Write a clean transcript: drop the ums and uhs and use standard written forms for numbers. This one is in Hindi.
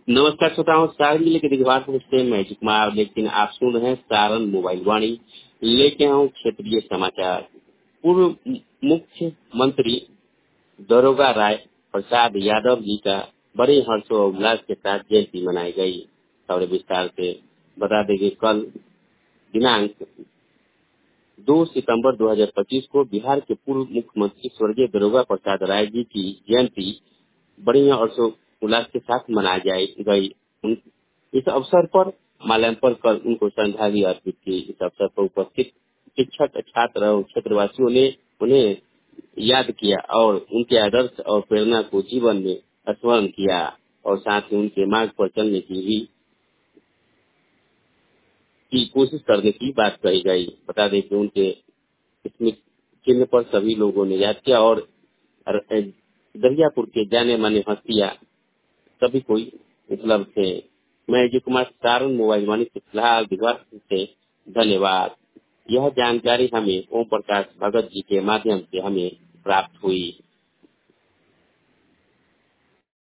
नमस्कार श्रोताओं, सारण जिले के दिघवार से मैं जी कुमार, लेकिन आप सुन रहे हैं सारण मोबाइल वाणी। लेके आऊँ क्षेत्रीय समाचार। पूर्व मुख्यमंत्री दरोगा राय प्रसाद यादव जी का बड़े हर्षोल्लास के साथ जयंती मनाई गई। खबर विस्तार से बता देंगे। कल दिनांक 2 सितंबर 2025 को बिहार के पूर्व मुख्यमंत्री स्वर्गीय दरोगा प्रसाद राय जी की जयंती बड़ी हर्षोल्लास के साथ मनाई गई। इस अवसर पर माल्यार्पण कर उनको श्रद्धांजलि अर्पित की। इस अवसर पर उपस्थित शिक्षक, छात्र और क्षेत्रवासियों ने उन्हें याद किया और उनके आदर्श और प्रेरणा को जीवन में स्मरण किया और साथ ही उनके मार्ग पर चलने की कोशिश करने की बात कही गई। बता दें कि उनके स्मृति चिन्ह पर सभी लोगों ने याद किया और दरियापुर के जाने माने हस्तियां सभी कोई उपलब्ध थे। मैं अजय कुमार, सारण मोबाइल वाणी से फिलहाल दिघवार से धन्यवाद। यह जानकारी हमें ओम प्रकाश भगत जी के माध्यम से हमें प्राप्त हुई।